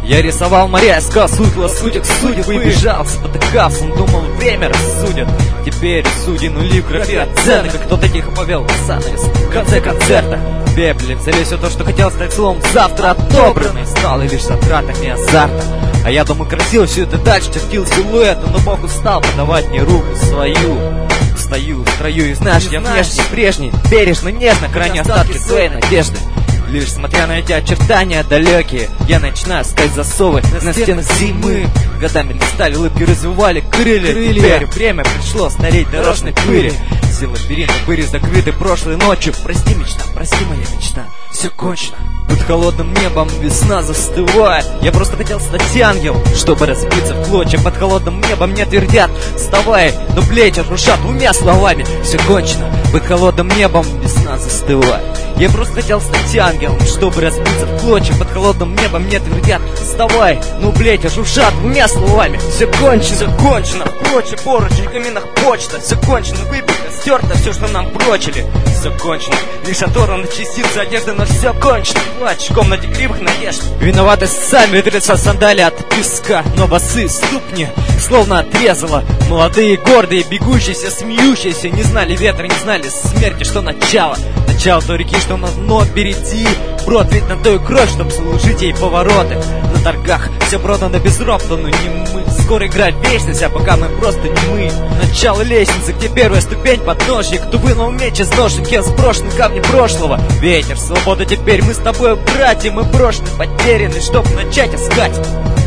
Я рисовал моря, искал смысла судеб судеб и бежал, спотыкался, думал, время рассудит. Теперь судьи нули в графе оценок, как кто-то тихо повел занавес в конце концерта. Бебли взяли все то, что хотел стать словом завтра отобранный, стало лишь затратами азарта. А я думаю, красиво все это дальше чертил силуэта, но Бог устал подавать мне руку свою. Стою в строю и знаешь, я внешне прежний, бережно, нежно храню остатки своей надежды. Лишь смотря на эти очертания далекие, я начинаю искать засовы на стенах зимы. Годами листали улыбки, развивали крылья. Теперь время пришло стареть дорожной пыли. Все лабиринты были закрыты прошлой ночью. Прости, мечта, прости, моя мечта, все кончено. Под холодным небом весна застывает. Я просто хотел стать ангелом, чтобы разбиться в клочья. Под холодным небом мне твердят: вставай, но плечи рушат двумя словами: все кончено. Под холодным небом весна застывает. Я просто хотел стать ангелом, чтобы разбиться в клочья. Под холодным небом мне твердят: вставай, но плечи шуршат двумя словами: все кончено. Все кончено, прочь поручень, в каминах почта. Все кончено, выпито, стерто все, что нам прочили. Все кончено, лишь оторваны частицы одежды, но все кончено. Плачь в комнате кривых надежд. Виноваты сами, ветрятся сандали от песка, но босые ступни словно отрезало. Молодые, гордые, бегущиеся, смеющиеся, не знали ветра, не знали смерти, что начало. Начало той реки, что на дно впереди. Брод ведь на той кровь, чтоб служить ей повороты. На торгах все продано безропотно, но не мы. Скоро играть вечность, а пока мы просто не мы. Начало лестницы, где первая ступень подножья. Кто вынул меч из ножен, кем сброшены камни прошлого. Ветер, свобода, теперь мы с тобой братья. Мы брошены, потеряны, чтоб начать искать.